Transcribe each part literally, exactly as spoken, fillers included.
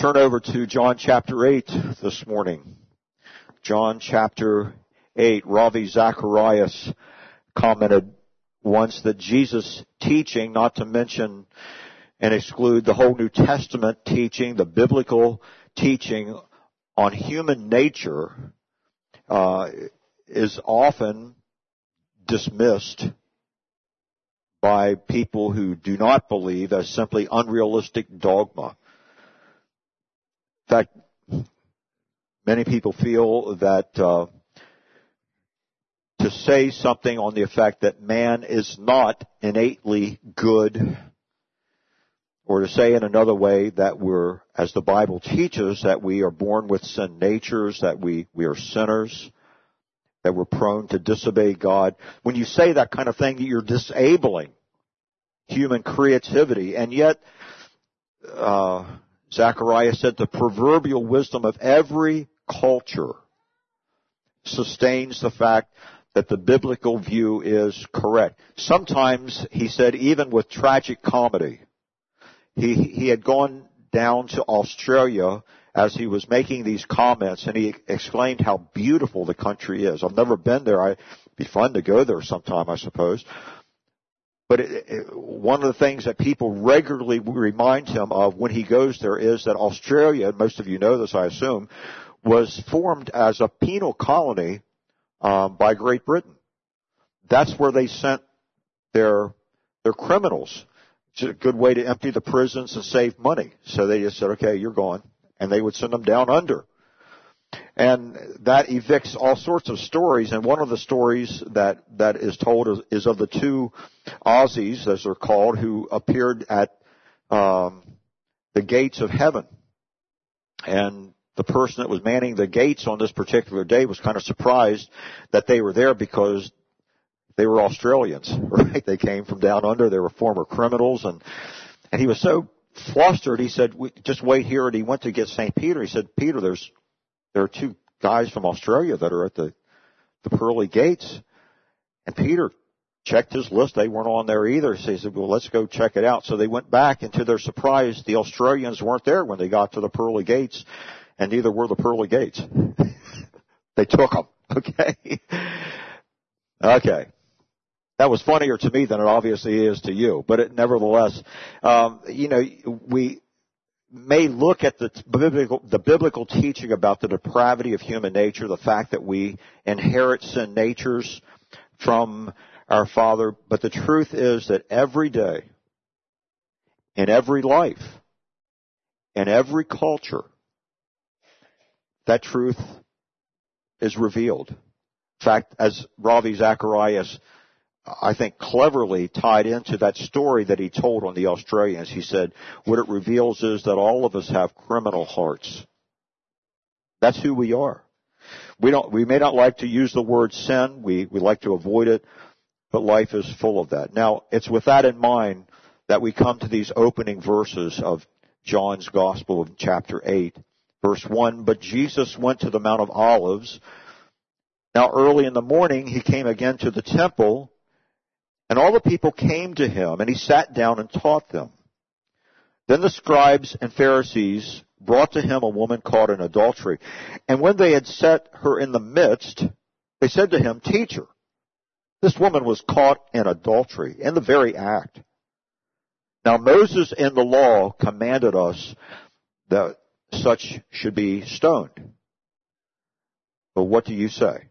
Turn over to John chapter eight this morning. John chapter eight. Ravi Zacharias commented once that Jesus' teaching, not to mention and exclude the whole New Testament teaching, the biblical teaching on human nature, uh, is often dismissed by people who do not believe as simply unrealistic dogma. In fact, many people feel that uh, to say something on the effect that man is not innately good, or to say in another way that we're, as the Bible teaches, that we are born with sin natures, that we, we are sinners, that we're prone to disobey God. When you say that kind of thing, you're disabling human creativity. And yet, uh, Zechariah said the proverbial wisdom of every culture sustains the fact that the biblical view is correct. Sometimes, he said, even with tragic comedy, he, he had gone down to Australia as he was making these comments, and he exclaimed how beautiful the country is. I've never been there. It'd be fun to go there sometime, I suppose. But it, it, one of the things that people regularly remind him of when he goes there is that Australia, and most of you know this, I assume, was formed as a penal colony um, by Great Britain. That's where they sent their their criminals. It's a good way to empty the prisons and save money. So they just said, okay, you're gone. And they would send them down under. And that evicts all sorts of stories. And one of the stories that, that is told is, is of the two Aussies, as they're called, who appeared at um, the gates of heaven. And the person that was manning the gates on this particular day was kind of surprised that they were there because they were Australians, right? They came from down under. They were former criminals. And, and he was so flustered, he said, just wait here. And he went to get Saint Peter. He said, Peter, there's there are two guys from Australia that are at the, the pearly gates. And Peter checked his list. They weren't on there either. So he said, well, let's go check it out. So they went back, and to their surprise, the Australians weren't there when they got to the pearly gates, and neither were the pearly gates. They took them. Okay? Okay. That was funnier to me than it obviously is to you. But it, nevertheless, um, you know, we may look at the biblical, the biblical teaching about the depravity of human nature, the fact that we inherit sin natures from our Father. But the truth is that every day, in every life, in every culture, that truth is revealed. In fact, as Ravi Zacharias, I think, cleverly tied into that story that he told on the Australians. He said, what it reveals is that all of us have criminal hearts. That's who we are. We don't, we may not like to use the word sin. We, we like to avoid it, but life is full of that. Now, it's with that in mind that we come to these opening verses of John's Gospel of chapter eight, verse one. But Jesus went to the Mount of Olives. Now, early in the morning, he came again to the temple, and all the people came to him, and he sat down and taught them. Then the scribes and Pharisees brought to him a woman caught in adultery. And when they had set her in the midst, they said to him, Teacher, this woman was caught in adultery, in the very act. Now Moses in the law commanded us that such should be stoned. But what do you say?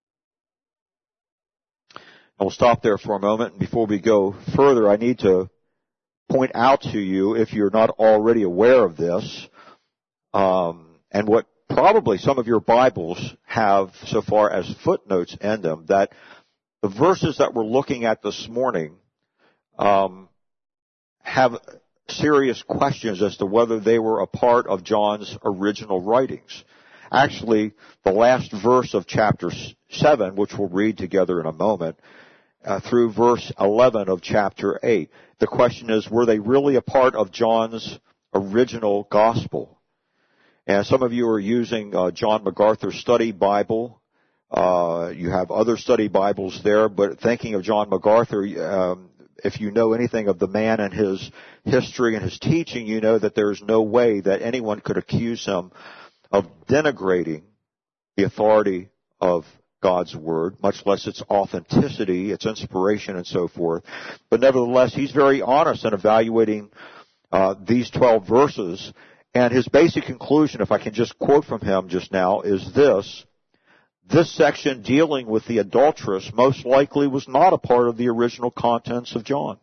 I will stop there for a moment. And before we go further, I need to point out to you, if you're not already aware of this, um, and what probably some of your Bibles have so far as footnotes in them, that the verses that we're looking at this morning um, have serious questions as to whether they were a part of John's original writings. Actually, the last verse of chapter seven, which we'll read together in a moment, uh, through verse eleven of chapter eight. The question is, were they really a part of John's original gospel? And some of you are using uh, John MacArthur's study Bible. Uh, you have other study Bibles there, but thinking of John MacArthur, um, if you know anything of the man and his history and his teaching, you know that there is no way that anyone could accuse him of denigrating the authority of God's Word, much less its authenticity, its inspiration, and so forth. But nevertheless, he's very honest in evaluating uh, these twelve verses. And his basic conclusion, if I can just quote from him just now, is this. This section dealing with the adulteress most likely was not a part of the original contents of John.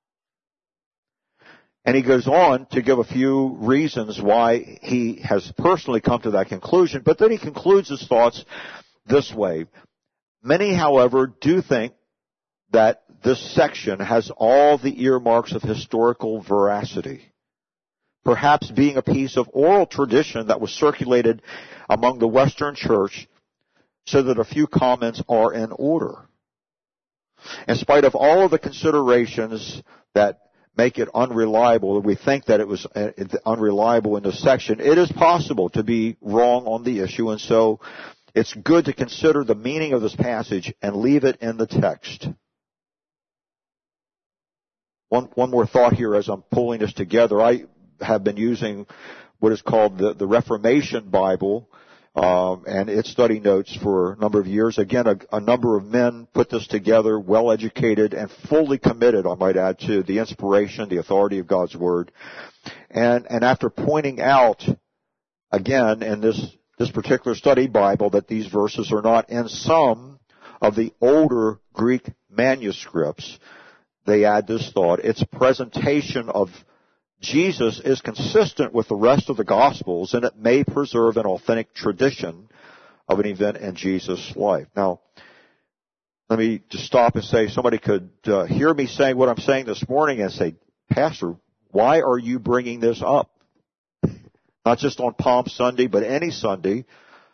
And he goes on to give a few reasons why he has personally come to that conclusion, but then he concludes his thoughts this way. Many, however, do think that this section has all the earmarks of historical veracity, perhaps being a piece of oral tradition that was circulated among the Western Church, so that a few comments are in order. In spite of all of the considerations that make it unreliable, we think that it was unreliable in this section, it is possible to be wrong on the issue, and so it's good to consider the meaning of this passage and leave it in the text. One, one more thought here as I'm pulling this together. I have been using what is called the, the Reformation Bible, Um, and its study notes for a number of years. Again, a, a number of men put this together, well educated and fully committed, I might add, to the inspiration, the authority of God's Word. And, and after pointing out, again, in this, this particular study Bible, that these verses are not in some of the older Greek manuscripts, they add this thought. Its presentation of Jesus is consistent with the rest of the Gospels, and it may preserve an authentic tradition of an event in Jesus' life. Now, let me just stop and say, somebody could uh, hear me saying what I'm saying this morning and say, Pastor, why are you bringing this up? Not just on Palm Sunday, but any Sunday,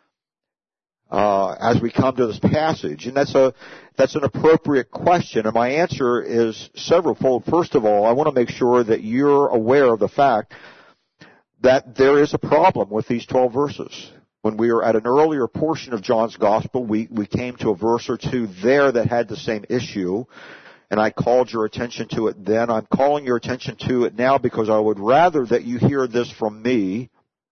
uh, as we come to this passage. And that's a, that's an appropriate question. And my answer is severalfold. First of all, I want to make sure that you're aware of the fact that there is a problem with these twelve verses. When we were at an earlier portion of John's Gospel, we, we came to a verse or two there that had the same issue, and I called your attention to it then. I'm calling your attention to it now because I would rather that you hear this from me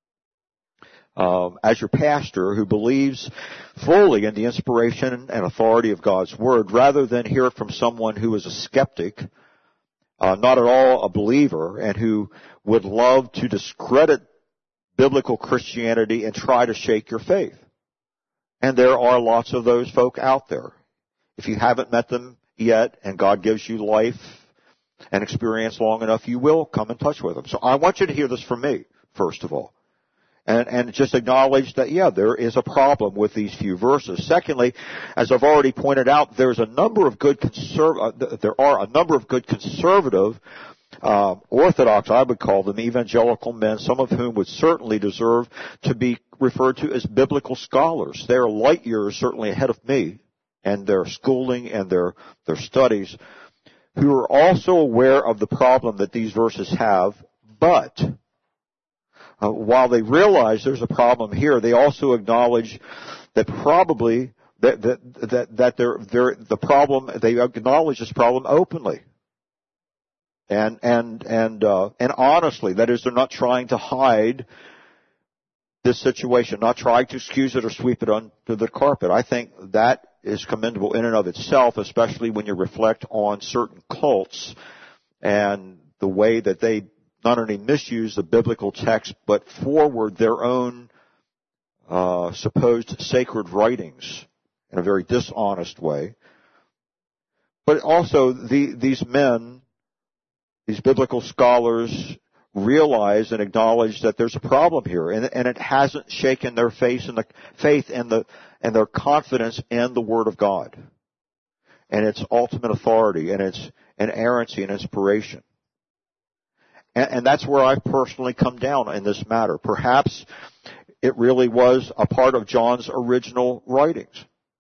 Um, as your pastor who believes fully in the inspiration and authority of God's Word, rather than hear it from someone who is a skeptic, uh, not at all a believer, and who would love to discredit biblical Christianity and try to shake your faith. And there are lots of those folk out there. If you haven't met them yet, and God gives you life and experience long enough, you will come in touch with them. So I want you to hear this from me, first of all. And, and just acknowledge that, yeah, there is a problem with these few verses. Secondly, as I've already pointed out, there's a number of good conserv- uh, there are a number of good conservative, uh, orthodox, I would call them, evangelical men, some of whom would certainly deserve to be referred to as biblical scholars. They are light years certainly ahead of me and their schooling and their, their studies, who are also aware of the problem that these verses have, but Uh, while they realize there's a problem here, they also acknowledge that probably that that that, that they're, they're, the problem, they acknowledge this problem openly and and and uh, and honestly. That is, they're not trying to hide this situation, not trying to excuse it or sweep it under the carpet. I think that is commendable in and of itself, especially when you reflect on certain cults and the way that they not only misuse the biblical text, but forward their own uh, supposed sacred writings in a very dishonest way. But also, the, these men, these biblical scholars, realize and acknowledge that there's a problem here, and, and it hasn't shaken their faith in the faith and the and their confidence in the Word of God and its ultimate authority and its inerrancy and inspiration. And that's where I've personally come down in this matter. Perhaps it really was a part of John's original writings.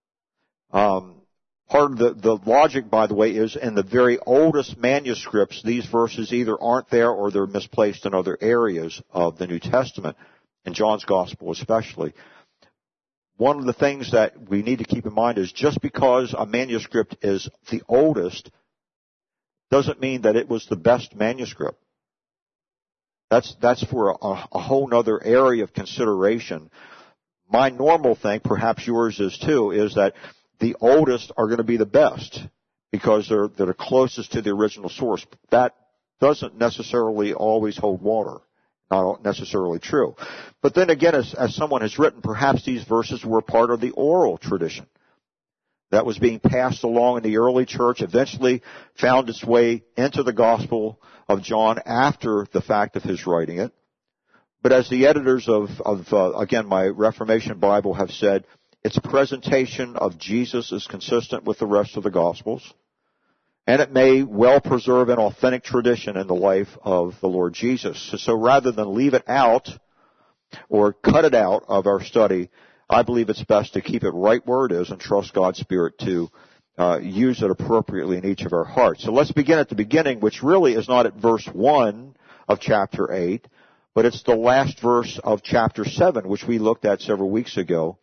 Um, part of the, the logic, by the way, is in the very oldest manuscripts, these verses either aren't there or they're misplaced in other areas of the New Testament, in John's Gospel especially. One of the things that we need to keep in mind is just because a manuscript is the oldest doesn't mean that it was the best manuscript. That's, that's for a, a whole other area of consideration. My normal thing, perhaps yours is too, is that the oldest are going to be the best because they're, they're the closest to the original source. That doesn't necessarily always hold water. Not necessarily true. But then again, as, as someone has written, perhaps these verses were part of the oral tradition that was being passed along in the early church, eventually found its way into the Gospel of John after the fact of his writing it. But as the editors of, of uh, again, my Reformation Bible have said, its presentation of Jesus is consistent with the rest of the Gospels. And it may well preserve an authentic tradition in the life of the Lord Jesus. So, so rather than leave it out or cut it out of our study, I believe it's best to keep it right where it is and trust God's Spirit to uh, use it appropriately in each of our hearts. So let's begin at the beginning, which really is not at verse one of chapter eight, but it's the last verse of chapter seven, which we looked at several weeks ago.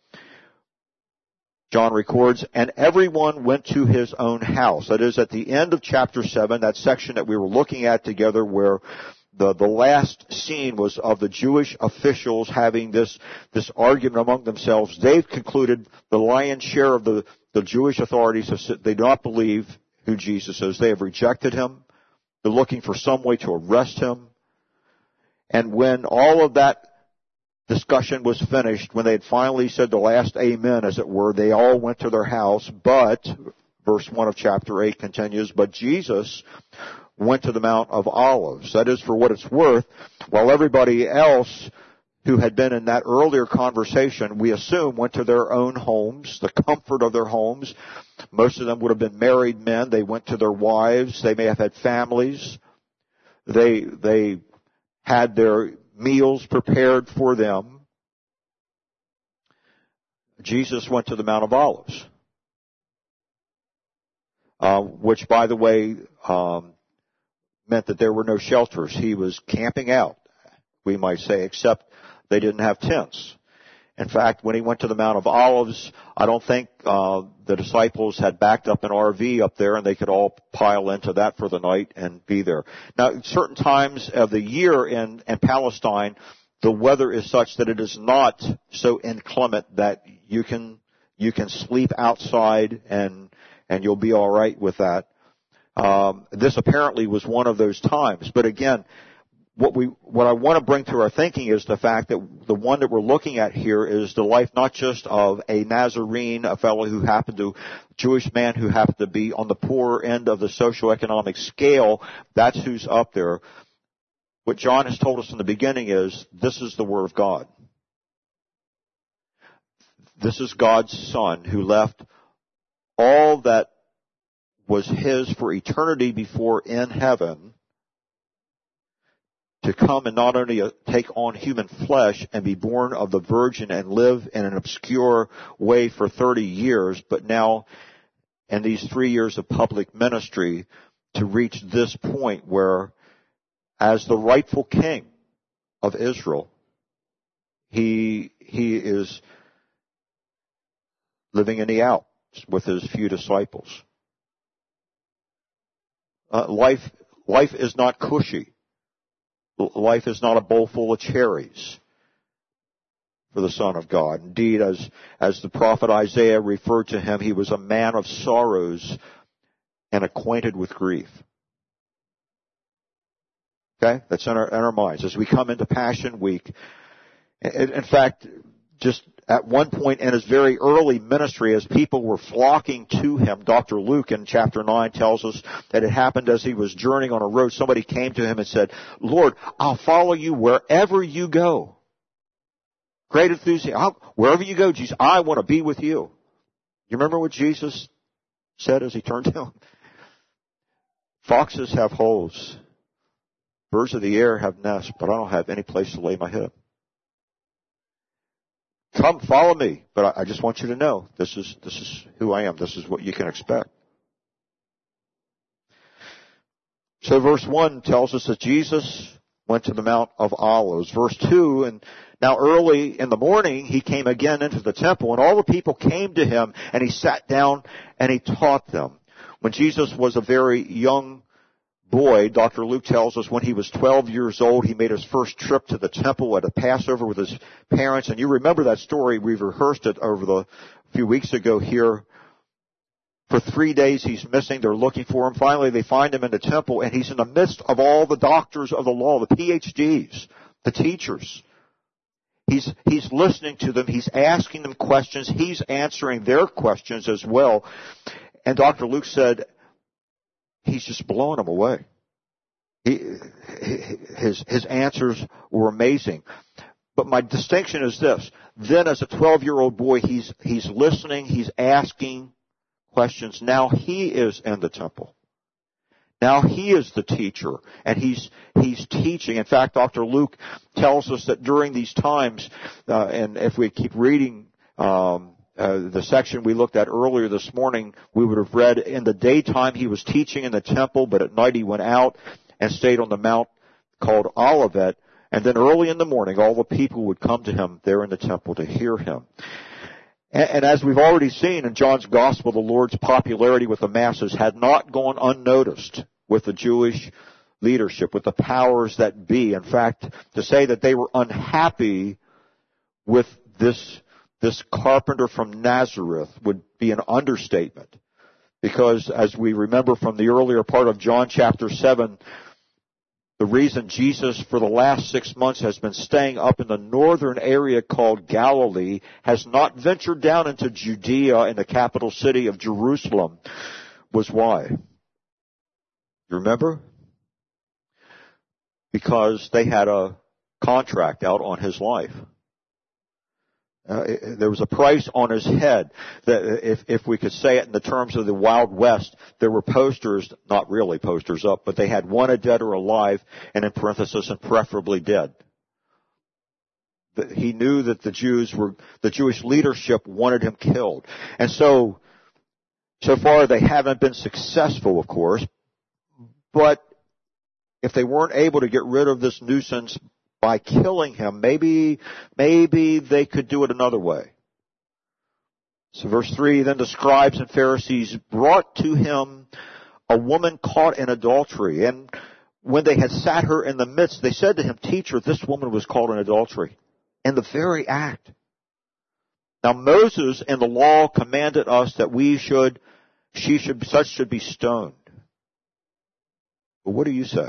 John records, and everyone went to his own house. That is, at the end of chapter seven, that section that we were looking at together where the, the last scene was of the Jewish officials having this, this argument among themselves. They've concluded the lion's share of the, the Jewish authorities have said they do not believe who Jesus is. They have rejected him. They're looking for some way to arrest him. And when all of that discussion was finished, when they had finally said the last amen, as it were, they all went to their house, but, verse one of chapter eight continues, but Jesus went to the Mount of Olives. That is, for what it's worth, while everybody else who had been in that earlier conversation, we assume, went to their own homes, the comfort of their homes. Most of them would have been married men. They went to their wives. They may have had families. They, they had their meals prepared for them. Jesus went to the Mount of Olives, uh, which, by the way, um, meant that there were no shelters. He was camping out, we might say, except they didn't have tents. In fact, when he went to the Mount of Olives, I don't think uh, the disciples had backed up an R V up there and they could all pile into that for the night and be there. Now, certain times of the year in, in Palestine, the weather is such that it is not so inclement that you can you can sleep outside and and you'll be all right with that. Um, this apparently was one of those times. But again, What we, what I want to bring to our thinking is the fact that the one that we're looking at here is the life not just of a Nazarene, a fellow who happened to, Jewish man who happened to be on the poorer end of the socioeconomic scale. That's who's up there. What John has told us in the beginning is this is the Word of God. This is God's Son who left all that was His for eternity before in heaven to come and not only take on human flesh and be born of the Virgin and live in an obscure way for thirty years, but now in these three years of public ministry to reach this point where as the rightful king of Israel, he, he is living in the Alps with his few disciples. Uh, life, life is not cushy. Life is not a bowl full of cherries for the Son of God. Indeed, as, as the prophet Isaiah referred to him, he was a man of sorrows and acquainted with grief. Okay? That's in our, in our minds. As we come into Passion Week, in, in fact, just at one point in his very early ministry, as people were flocking to him, Doctor Luke in chapter nine tells us that it happened as he was journeying on a road. Somebody came to him and said, Lord, I'll follow you wherever you go. Great enthusiasm. I'll, wherever you go, Jesus, I want to be with you. You remember what Jesus said as he turned to him? Foxes have holes. Birds of the air have nests, but I don't have any place to lay my head. Come, follow me. But I just want you to know, this is, this is who I am. This is what you can expect. So verse one tells us that Jesus went to the Mount of Olives. Verse two, and now early in the morning he came again into the temple, and all the people came to him, and he sat down and he taught them. When Jesus was a very young boy, Doctor Luke tells us when he was twelve years old, he made his first trip to the temple at a Passover with his parents. And you remember that story. We've rehearsed it over the few weeks ago here. For three days he's missing. They're looking for him. Finally, they find him in the temple, and he's in the midst of all the doctors of the law, the P H Ds, the teachers. He's, he's listening to them. He's asking them questions. He's answering their questions as well. And Doctor Luke said, he's just blowing them away. He, his, his answers were amazing. But my distinction is this. Then as a twelve-year-old boy, he's, he's listening, he's asking questions. Now he is in the temple. Now he is the teacher, and he's, he's teaching. In fact, Doctor Luke tells us that during these times, uh, and if we keep reading, um, Uh, the section we looked at earlier this morning, we would have read in the daytime he was teaching in the temple, but at night he went out and stayed on the mount called Olivet. And then early in the morning, all the people would come to him there in the temple to hear him. And, and as we've already seen in John's Gospel, the Lord's popularity with the masses had not gone unnoticed with the Jewish leadership, with the powers that be. In fact, to say that they were unhappy with this This carpenter from Nazareth would be an understatement, because as we remember from the earlier part of John chapter seven, the reason Jesus for the last six months has been staying up in the northern area called Galilee, has not ventured down into Judea in the capital city of Jerusalem, was why? You remember? Because they had a contract out on his life. Uh, there was a price on his head. That if, if we could say it in the terms of the Wild West, there were posters, not really posters up, but they had wanted dead or alive, and in parenthesis, and preferably dead. He knew that the Jews were, the Jewish leadership wanted him killed. And so, so far they haven't been successful, of course, but if they weren't able to get rid of this nuisance by killing him, maybe, maybe they could do it another way. So verse three, then the scribes and Pharisees brought to him a woman caught in adultery. And when they had sat her in the midst, they said to him, Teacher, this woman was caught in adultery, in the very act. Now Moses in the law commanded us that we should, she should, such should be stoned. But what do you say?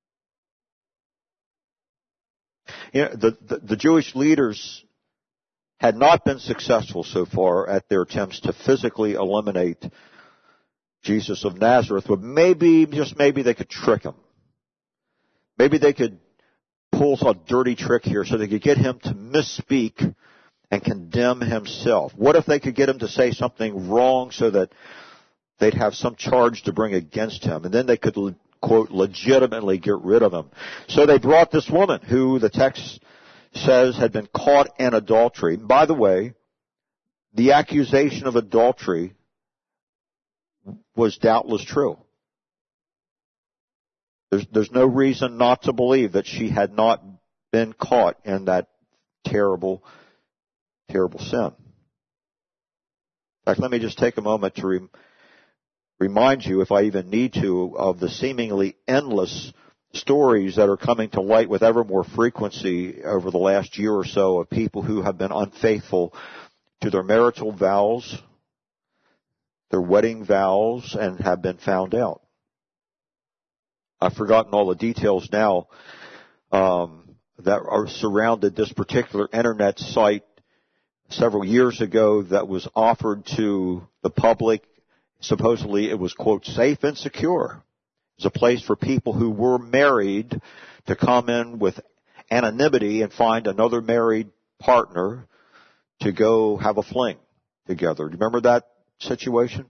You know, the, the, the Jewish leaders had not been successful so far at their attempts to physically eliminate Jesus of Nazareth, but maybe, just maybe they could trick him. Maybe they could pull a dirty trick here so they could get him to misspeak and condemn himself. What if they could get him to say something wrong so that they'd have some charge to bring against him, and then they could, quote, legitimately get rid of him. So they brought this woman who the text says had been caught in adultery. And by the way, the accusation of adultery was doubtless true. There's, there's no reason not to believe that she had not been caught in that terrible, terrible sin. In fact, let me just take a moment to rem- remind you, if I even need to, of the seemingly endless stories that are coming to light with ever more frequency over the last year or so of people who have been unfaithful to their marital vows, their wedding vows, and have been found out. I've forgotten all the details now um, that are surrounded this particular internet site several years ago that was offered to the public. Supposedly it was, quote, safe and secure. It was a place for people who were married to come in with anonymity and find another married partner to go have a fling together. Do you remember that situation?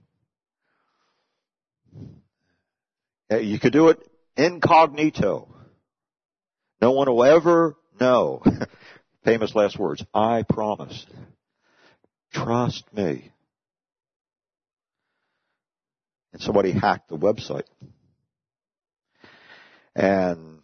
You could do it incognito. No one will ever know. Famous last words. I promise. Trust me. And somebody hacked the website and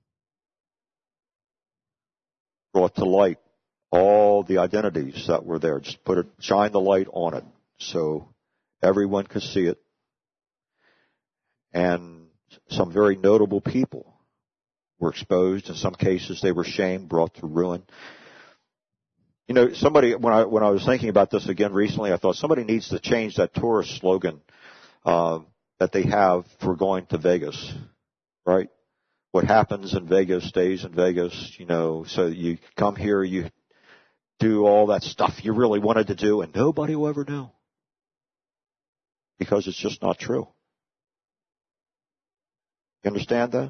brought to light all the identities that were there. Just put it, shine the light on it so everyone could see it. And some very notable people were exposed. In some cases, they were shamed, brought to ruin. You know, somebody, when I, when I was thinking about this again recently, I thought somebody needs to change that tourist slogan, uh, that they have for going to Vegas, right? What happens in Vegas stays in Vegas, you know, so you come here, you do all that stuff you really wanted to do, and nobody will ever know. Because it's just not true. You understand that?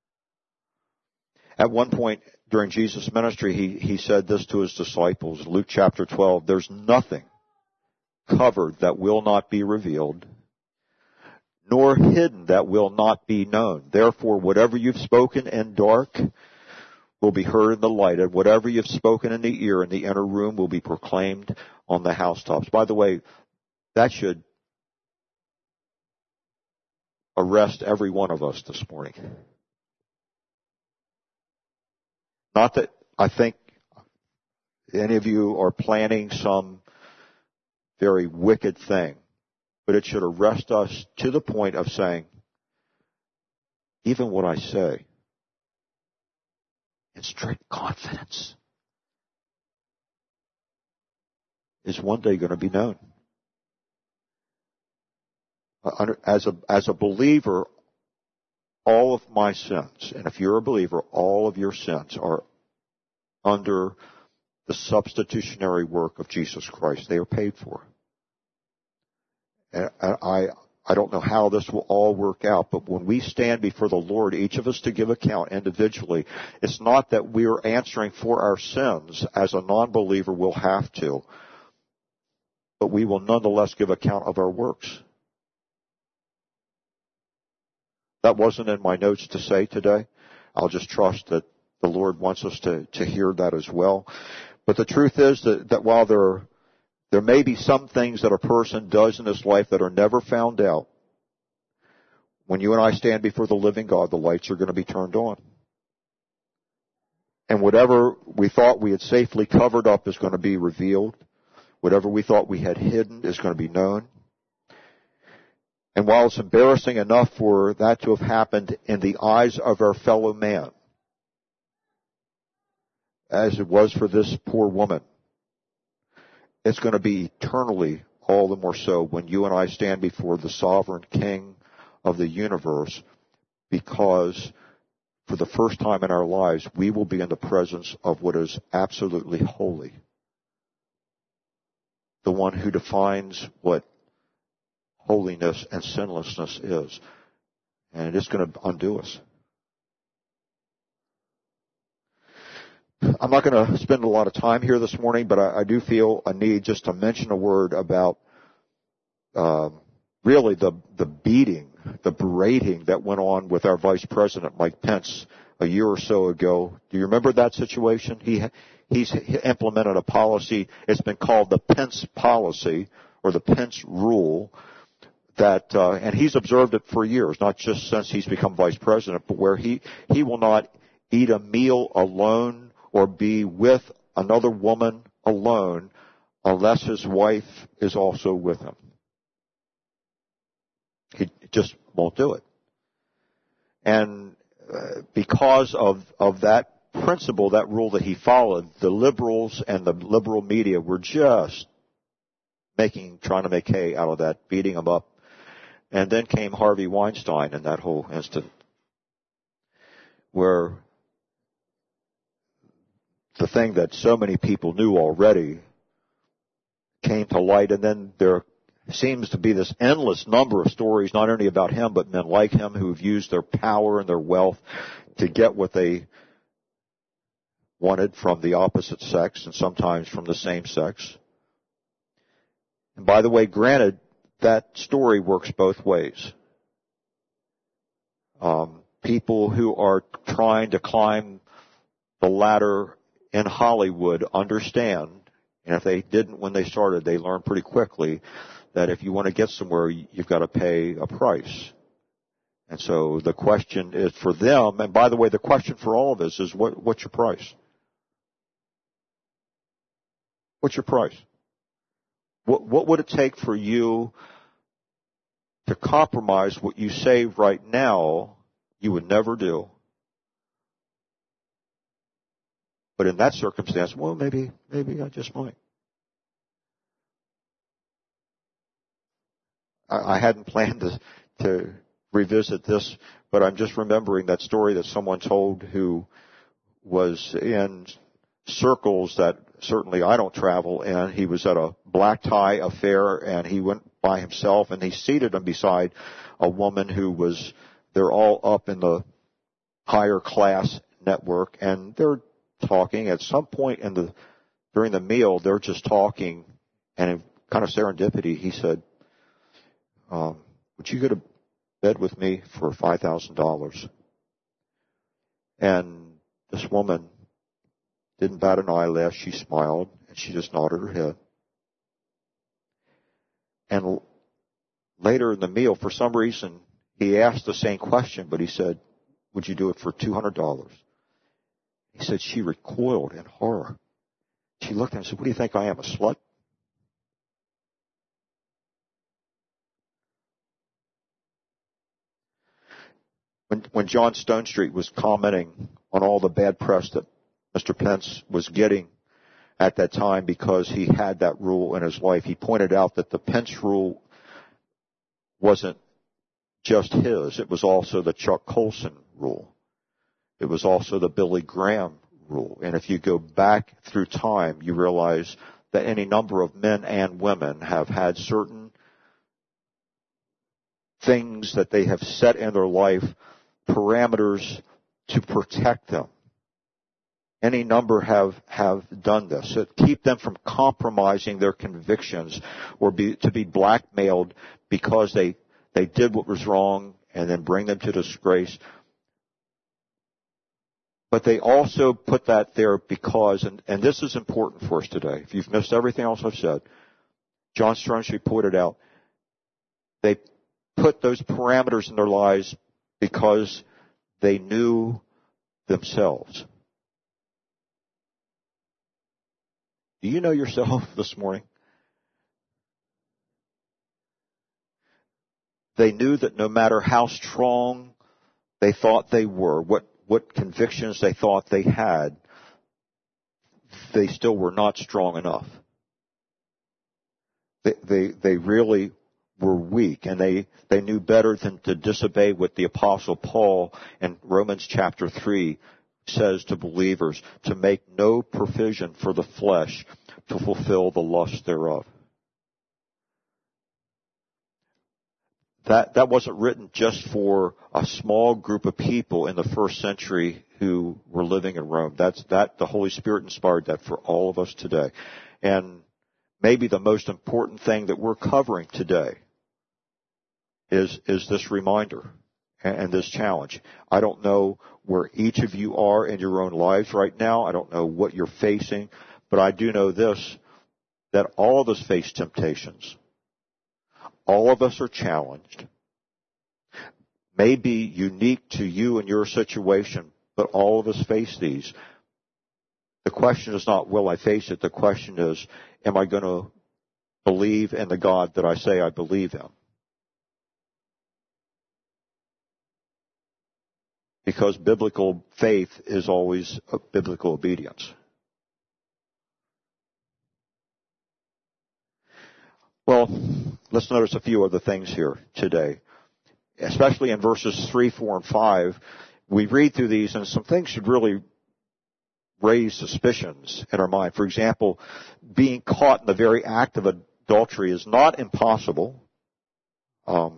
At one point during Jesus' ministry, he, he said this to his disciples, Luke chapter twelve, there's nothing covered that will not be revealed, nor hidden that will not be known. Therefore, whatever you've spoken in dark will be heard in the light, and whatever you've spoken in the ear in the inner room will be proclaimed on the housetops. By the way, that should arrest every one of us this morning. Not that I think any of you are planning some very wicked thing, but it should arrest us to the point of saying, even what I say, in strict confidence, is one day going to be known. As a, as a believer, all of my sins, and if you're a believer, all of your sins are under the substitutionary work of Jesus Christ. They are paid for. And I, I don't know how this will all work out, but when we stand before the Lord, each of us to give account individually, it's not that we're answering for our sins as a non-believer will have to, but we will nonetheless give account of our works. That wasn't in my notes to say today. I'll just trust that the Lord wants us to, to hear that as well. But the truth is that, that while there, there may be some things that a person does in this life that are never found out, when you and I stand before the living God, the lights are going to be turned on. And whatever we thought we had safely covered up is going to be revealed. Whatever we thought we had hidden is going to be known. And while it's embarrassing enough for that to have happened in the eyes of our fellow man, as it was for this poor woman, it's going to be eternally all the more so when you and I stand before the sovereign King of the universe, because for the first time in our lives, we will be in the presence of what is absolutely holy. The one who defines what holiness and sinlessness is. And it's going to undo us. I'm not going to spend a lot of time here this morning, but I, I do feel a need just to mention a word about uh, really the the beating, the berating that went on with our Vice President, Mike Pence, a year or so ago. Do you remember that situation? He He's implemented a policy. It's been called the Pence policy or the Pence rule. That uh, and he's observed it for years, not just since he's become vice president, but where he he will not eat a meal alone or be with another woman alone unless his wife is also with him. He just won't do it. And uh, because of of that principle, that rule that he followed, the liberals and the liberal media were just making trying to make hay out of that, beating him up. And then came Harvey Weinstein in that whole instant, where the thing that so many people knew already came to light. And then there seems to be this endless number of stories, not only about him, but men like him who have used their power and their wealth to get what they wanted from the opposite sex and sometimes from the same sex. And by the way, granted, that story works both ways. Um, people who are trying to climb the ladder in Hollywood understand, and if they didn't when they started, they learned pretty quickly that if you want to get somewhere, you've got to pay a price. And so the question is for them, and by the way, the question for all of us is, what, what's your price? What's your price? What, what would it take for you to compromise what you say right now you would never do. But in that circumstance, well, maybe, maybe I just might. I, I hadn't planned to, to revisit this, but I'm just remembering that story that someone told who was in circles that certainly I don't travel in. He was at a black tie affair, and he went by himself, and he seated him beside a woman who was, they're all up in the higher class network, and they're talking. At some point in the, during the meal, they're just talking, and in kind of serendipity, he said, um, would you go to bed with me for five thousand dollars? And this woman didn't bat an eyelash. She smiled, and she just nodded her head. And later in the meal, for some reason, he asked the same question, but he said, would you do it for two hundred dollars? He said she recoiled in horror. She looked at him and said, what do you think I am, a slut? When, when John Stonestreet was commenting on all the bad press that Mister Pence was getting at that time because he had that rule in his life, he pointed out that the Pence rule wasn't just his. It was also the Chuck Colson rule. It was also the Billy Graham rule. And if you go back through time, you realize that any number of men and women have had certain things that they have set in their life, parameters to protect them. Any number have, have done this. To keep them from compromising their convictions or be, to be blackmailed because they, they did what was wrong and then bring them to disgrace. But they also put that there because, and, and this is important for us today. If you've missed everything else I've said, John Stonestreet pointed out, they put those parameters in their lives because they knew themselves. Do you know yourself this morning? They knew that no matter how strong they thought they were, what, what convictions they thought they had, they still were not strong enough. They, they, they really were weak, and they, they knew better than to disobey what the Apostle Paul in Romans chapter three says to believers, to make no provision for the flesh to fulfill the lust thereof. That, that wasn't written just for a small group of people in the first century who were living in Rome. That's, that, the Holy Spirit inspired that for all of us today. And maybe the most important thing that we're covering today is, is this reminder and, and this challenge. I don't know where each of you are in your own lives right now. I don't know what you're facing, but I do know this, that all of us face temptations. All of us are challenged. May be unique to you and your situation, but all of us face these. The question is not, will I face it? The question is, am I going to believe in the God that I say I believe in? Because biblical faith is always a biblical obedience. Well, let's notice a few other things here today. Especially in verses three, four, and five, we read through these and some things should really raise suspicions in our mind. For example, being caught in the very act of adultery is not impossible. Um,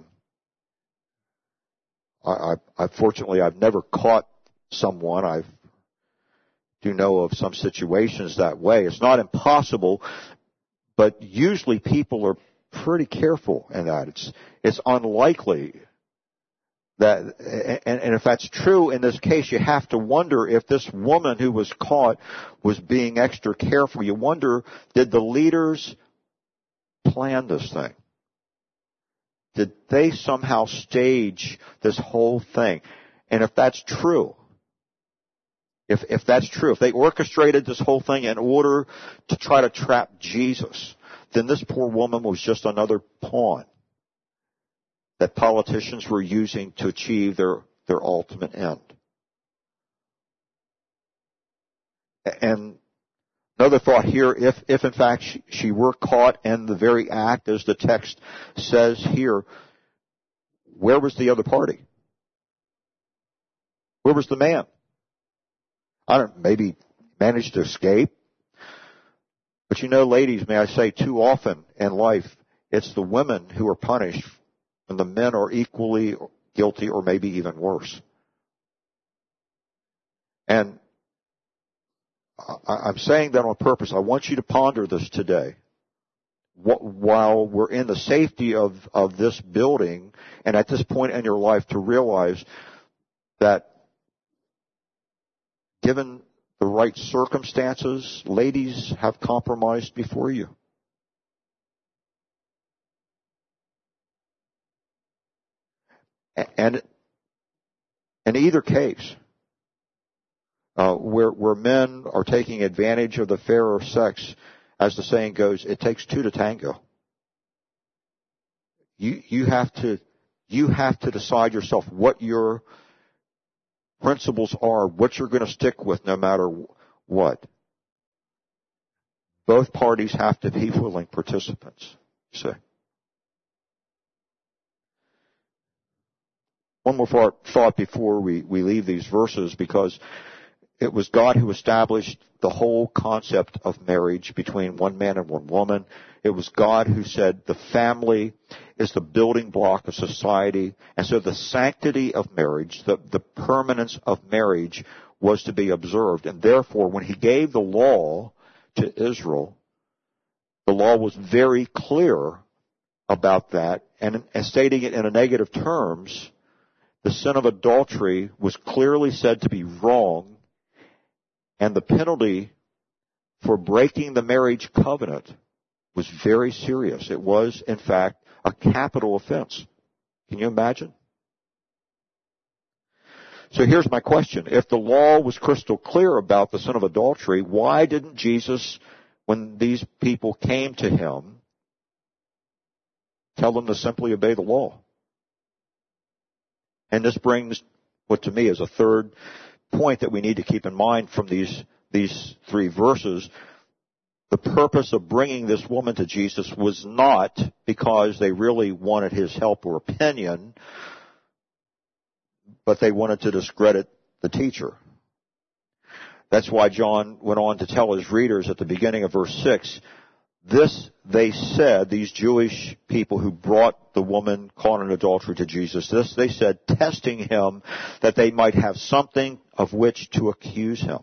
I, I, I fortunately, I've never caught someone. I do know of some situations that way. It's not impossible, but usually people are pretty careful in that. It's it's unlikely that, and, and if that's true in this case, you have to wonder if this woman who was caught was being extra careful. You wonder, did the leaders plan this thing? Did they somehow stage this whole thing? And if that's true, if if that's true, if they orchestrated this whole thing in order to try to trap Jesus, then this poor woman was just another pawn. that politicians were using to achieve their, their ultimate end. And another thought here, if, if in fact she, she were caught in the very act, as the text says here, where was the other party? Where was the man? I don't, maybe managed to escape. But you know, ladies, may I say, too often in life, it's the women who are punished and the men are equally guilty or maybe even worse. And I'm saying that on purpose. I want you to ponder this today. While we're in the safety of, of this building and at this point in your life, to realize that given the right circumstances, ladies have compromised before you. And in either case, uh, where, where men are taking advantage of the fairer sex, as the saying goes, it takes two to tango. You, you have to, you have to decide yourself what your principles are, what you're going to stick with no matter what. Both parties have to be willing participants. See. One more thought before we, we leave these verses, because it was God who established the whole concept of marriage between one man and one woman. It was God who said the family is the building block of society. And so the sanctity of marriage, the, the permanence of marriage was to be observed. And therefore, when he gave the law to Israel, the law was very clear about that. And, and stating it in a negative terms, the sin of adultery was clearly said to be wrong, and the penalty for breaking the marriage covenant was very serious. It was, in fact, a capital offense. Can you imagine? So here's my question. If the law was crystal clear about the sin of adultery, why didn't Jesus, when these people came to him, tell them to simply obey the law? And this brings what to me is a third point that we need to keep in mind from these, these three verses. The purpose of bringing this woman to Jesus was not because they really wanted his help or opinion, but they wanted to discredit the teacher. That's why John went on to tell his readers at the beginning of verse six, this they said, these Jewish people who brought the woman caught in adultery to Jesus, this they said, testing him that they might have something of which to accuse him.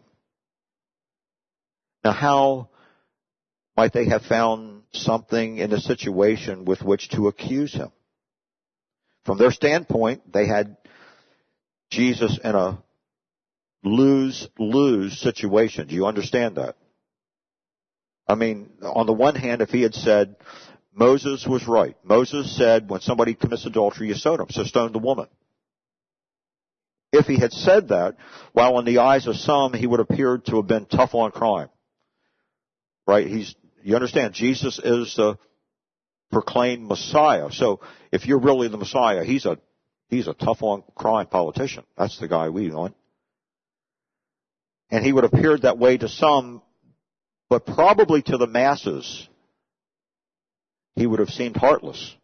Now, how might they have found something in the situation with which to accuse him? From their standpoint, they had Jesus in a lose-lose situation. Do you understand that? I mean, on the one hand, if he had said, Moses was right. Moses said, when somebody commits adultery, you stone him, so stone the woman. If he had said that, while in the eyes of some, he would appear to have been tough on crime. Right? He's, you understand, Jesus is the proclaimed Messiah. So if you're really the Messiah, he's a, he's a tough on crime politician. That's the guy we want. And he would have appeared that way to some, but probably to the masses, he would have seemed heartless.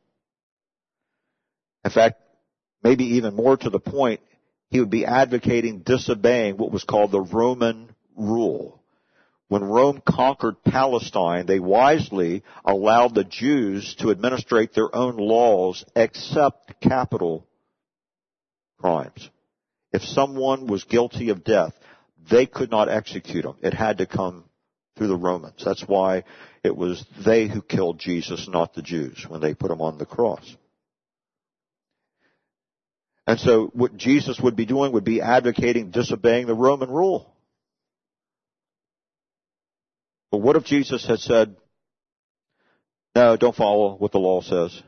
In fact, maybe even more to the point, he would be advocating disobeying what was called the Roman rule. When Rome conquered Palestine, they wisely allowed the Jews to administrate their own laws except capital crimes. If someone was guilty of death, they could not execute him. It had to come through the Romans. That's why it was they who killed Jesus, not the Jews, when they put him on the cross. And so what Jesus would be doing would be advocating disobeying the Roman rule. But what if Jesus had said, no, don't follow what the law says?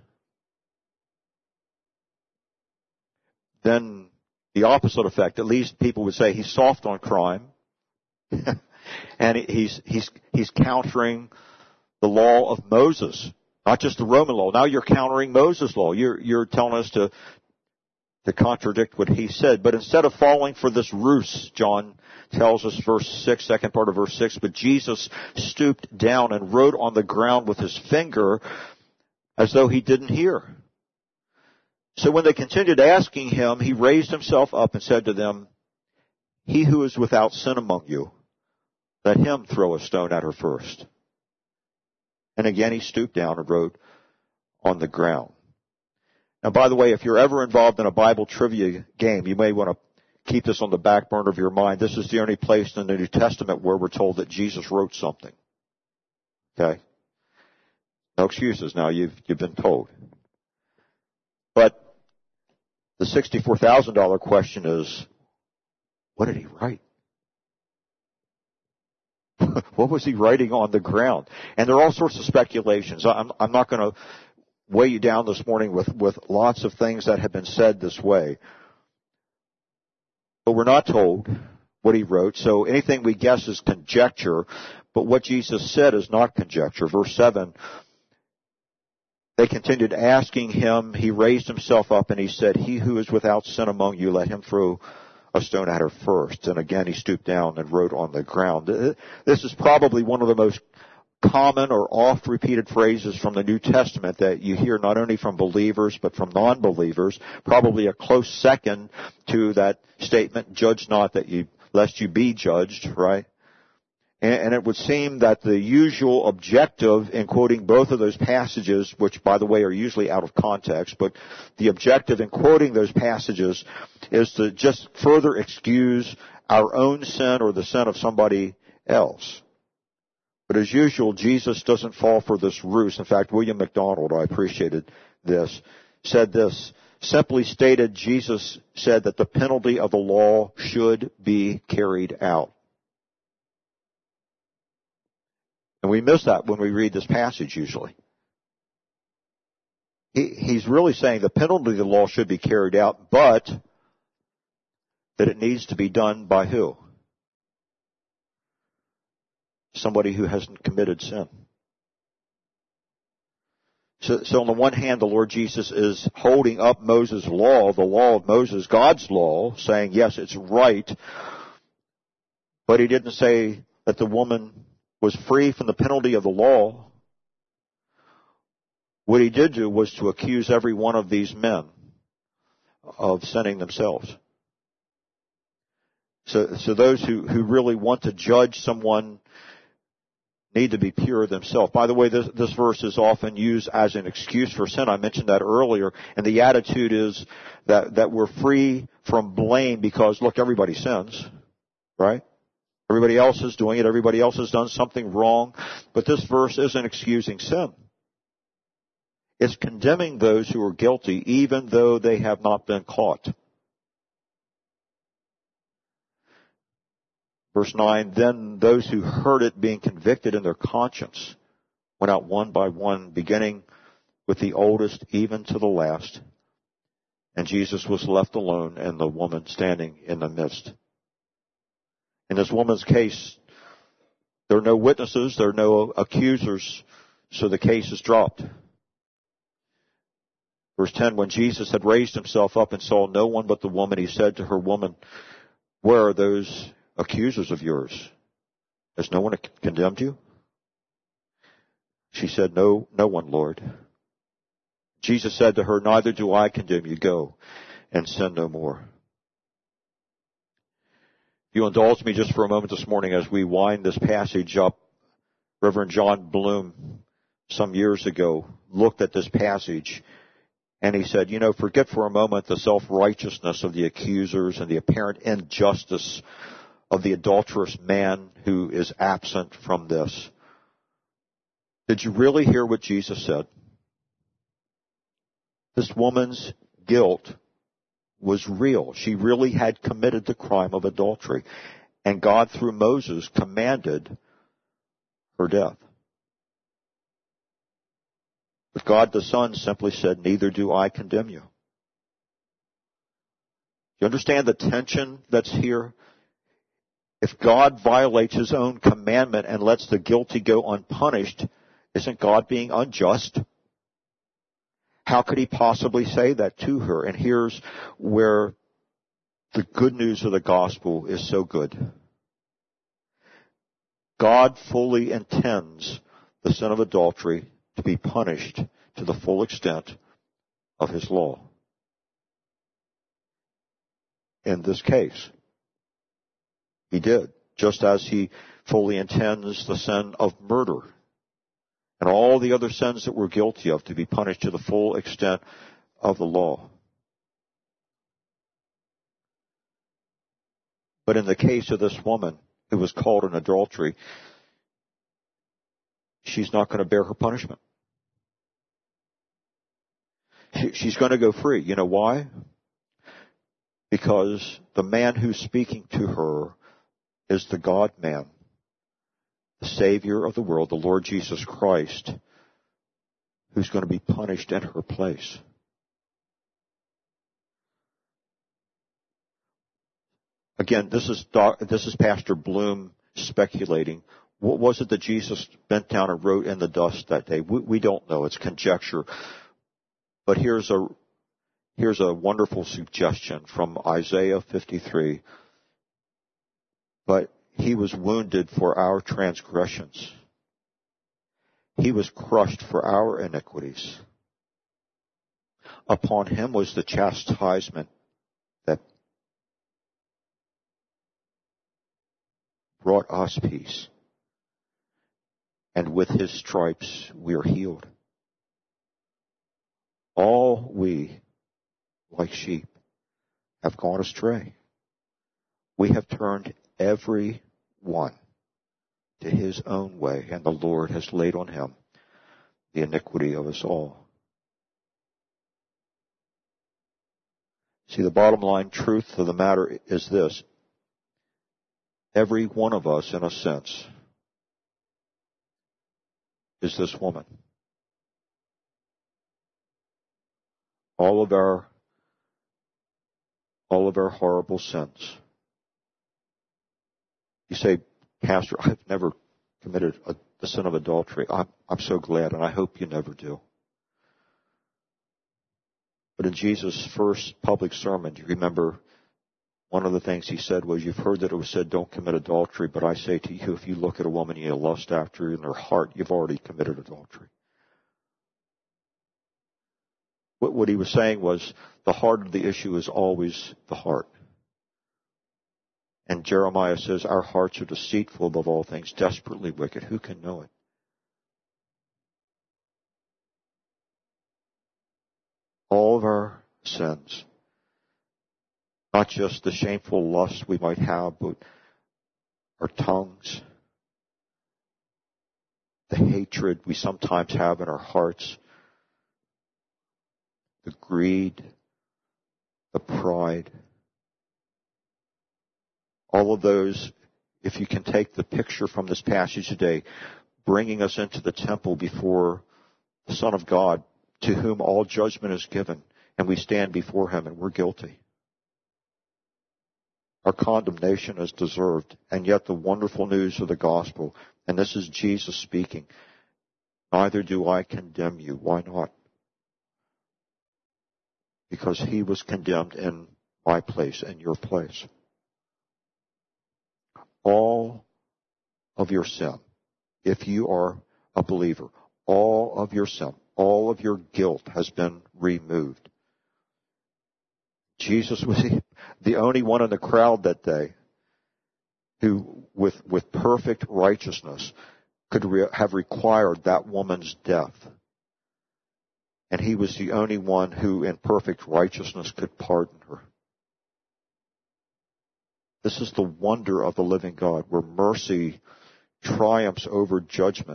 Then the opposite effect, at least people would say he's soft on crime. And he's, he's, he's countering the law of Moses Not just the Roman law. Now you're countering Moses' law. You're, you're telling us to, to contradict what he said. But instead of falling for this ruse, John tells us, verse six, second part of verse six, but Jesus stooped down and wrote on the ground with his finger as though he didn't hear. So when they continued asking him, he raised himself up and said to them, he who is without sin among you, let him throw a stone at her first. And again he stooped down and wrote on the ground. Now, by the way, if you're ever involved in a Bible trivia game, you may want to keep this on the back burner of your mind. This is the only place in the New Testament where we're told that Jesus wrote something. Okay? No excuses now. You've, you've been told. But the sixty-four thousand dollars question is, what did he write? What was he writing on the ground? And there are all sorts of speculations. I'm, I'm not going to weigh you down this morning with, with lots of things that have been said this way. But we're not told what he wrote, so anything we guess is conjecture. But what Jesus said is not conjecture. Verse seven, they continued asking him. He raised himself up and he said, he who is without sin among you, let him throw a stone at her first. And again, he stooped down and wrote on the ground. This is probably one of the most common or oft-repeated phrases from the New Testament that you hear not only from believers but from non-believers. Probably a close second to that statement, judge not that you, lest you be judged, right? And it would seem that the usual objective in quoting both of those passages, which, by the way, are usually out of context, but the objective in quoting those passages is to just further excuse our own sin or the sin of somebody else. But as usual, Jesus doesn't fall for this ruse. In fact, William MacDonald, I appreciated this, said this. Simply stated, Jesus said that the penalty of the law should be carried out. And we miss that when we read this passage usually. He, he's really saying the penalty of the law should be carried out, but that it needs to be done by who? Somebody who hasn't committed sin. So, so on the one hand, the Lord Jesus is holding up Moses' law, the law of Moses, God's law, saying, yes, it's right, but he didn't say that the woman was free from the penalty of the law. What he did do was to accuse every one of these men of sinning themselves. So, so those who, who really want to judge someone need to be pure themselves. By the way, this, this verse is often used as an excuse for sin. I mentioned that earlier. And the attitude is that, that we're free from blame because, look, everybody sins, right? Everybody else is doing it. Everybody else has done something wrong. But this verse isn't excusing sin. It's condemning those who are guilty even though they have not been caught. Verse nine, then those who heard it being convicted in their conscience went out one by one, beginning with the oldest even to the last. And Jesus was left alone and the woman standing in the midst. In this woman's case, there are no witnesses, there are no accusers, so the case is dropped. Verse ten, when Jesus had raised himself up and saw no one but the woman, he said to her, woman, where are those accusers of yours? Has no one condemned you? She said, no, no one, Lord. Jesus said to her, neither do I condemn you. Go and sin no more. If you indulge me just for a moment this morning as we wind this passage up, Reverend John Bloom, some years ago, looked at this passage and he said, you know, forget for a moment the self-righteousness of the accusers and the apparent injustice of the adulterous man who is absent from this. Did you really hear what Jesus said? This woman's guilt was real. She really had committed the crime of adultery. And God, through Moses, commanded her death. But God the Son simply said, neither do I condemn you. You understand the tension that's here? If God violates his own commandment and lets the guilty go unpunished, isn't God being unjust? How could he possibly say that to her? And here's where the good news of the gospel is so good. God fully intends the sin of adultery to be punished to the full extent of his law. In this case, he did, just as he fully intends the sin of murder and all the other sins that we're guilty of to be punished to the full extent of the law. But in the case of this woman who was caught in adultery, she's not going to bear her punishment. She, she's going to go free. You know why? Because the man who's speaking to her is the God-man, the Savior of the world, the Lord Jesus Christ, who's going to be punished in her place. Again, this is this is Pastor Bloom speculating. What was it that Jesus bent down and wrote in the dust that day? We, we don't know. It's conjecture. But here's a here's a wonderful suggestion from Isaiah fifty-three. But he was wounded for our transgressions. He was crushed for our iniquities. Upon him was the chastisement that brought us peace. And with his stripes we are healed. All we, like sheep, have gone astray. We have turned every one to his own way, and the Lord has laid on him the iniquity of us all. See, the bottom line truth of the matter is this. Every one of us, in a sense, is this woman. All of our, all of our horrible sins. You say, Pastor, I've never committed a, the sin of adultery. I'm, I'm so glad, and I hope you never do. But in Jesus' first public sermon, do you remember one of the things he said was, you've heard that it was said, don't commit adultery, but I say to you, if you look at a woman and you lust after her in her heart, you've already committed adultery. What, what he was saying was, the heart of the issue is always the heart. And Jeremiah says, our hearts are deceitful above all things, desperately wicked. Who can know it? All of our sins, not just the shameful lust we might have, but our tongues, the hatred we sometimes have in our hearts, the greed, the pride, all of those, if you can take the picture from this passage today, bringing us into the temple before the Son of God, to whom all judgment is given, and we stand before him and we're guilty. Our condemnation is deserved, and yet the wonderful news of the gospel, and this is Jesus speaking, neither do I condemn you. Why not? Because he was condemned in my place, in your place. All of your sin, if you are a believer, all of your sin, all of your guilt has been removed. Jesus was the only one in the crowd that day who, with, with perfect righteousness, could re- have required that woman's death. And he was the only one who, in perfect righteousness, could pardon her. This is the wonder of the living God, where mercy triumphs over judgment,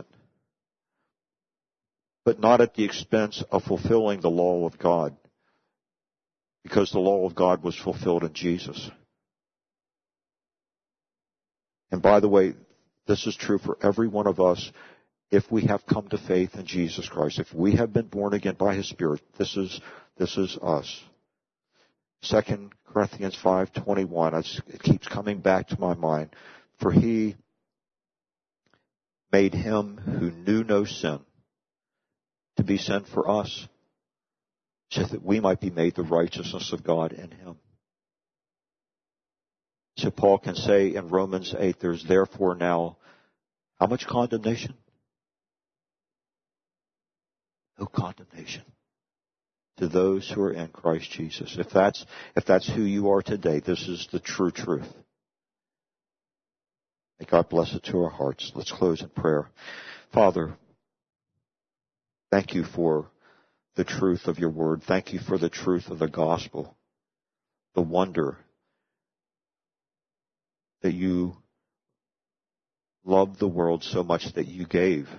but not at the expense of fulfilling the law of God, because the law of God was fulfilled in Jesus. And by the way, this is true for every one of us if we have come to faith in Jesus Christ. If we have been born again by his Spirit, this is, this is us. Second Corinthians five twenty-one, it keeps coming back to my mind. For he made him who knew no sin to be sin for us, so that we might be made the righteousness of God in him. So Paul can say in Romans eight, there's therefore now how much condemnation? No condemnation to those who are in Christ Jesus. If that's, if that's who you are today, this is the true truth. May God bless it to our hearts. Let's close in prayer. Father, thank you for the truth of your word. Thank you for the truth of the gospel, the wonder that you loved the world so much that you gave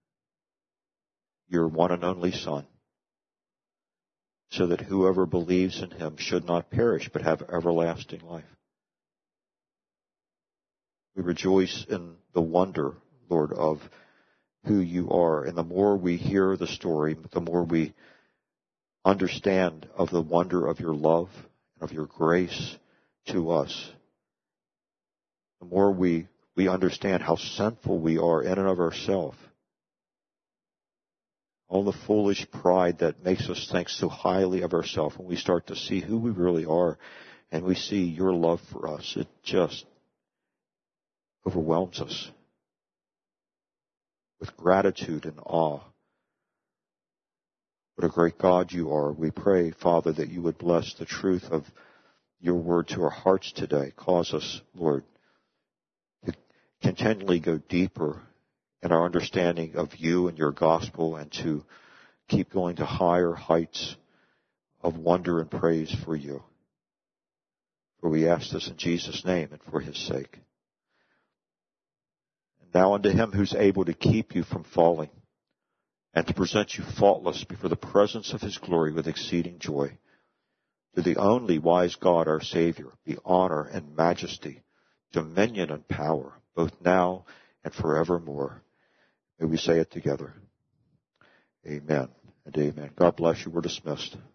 your one and only Son, so that whoever believes in him should not perish but have everlasting life. We rejoice in the wonder, Lord, of who you are. And the more we hear the story, the more we understand of the wonder of your love and of your grace to us. The more we, we understand how sinful we are in and of ourselves. All the foolish pride that makes us think so highly of ourselves, when we start to see who we really are and we see your love for us, it just overwhelms us with gratitude and awe. What a great God you are. We pray, Father, that you would bless the truth of your word to our hearts today. Cause us, Lord, to continually go deeper in our understanding of you and your gospel, and to keep going to higher heights of wonder and praise for you. For we ask this in Jesus' name and for his sake. And now unto him who's able to keep you from falling and to present you faultless before the presence of his glory with exceeding joy, to the only wise God our Savior, be honor and majesty, dominion and power, both now and forevermore. May we say it together. Amen and amen. God bless you. We're dismissed.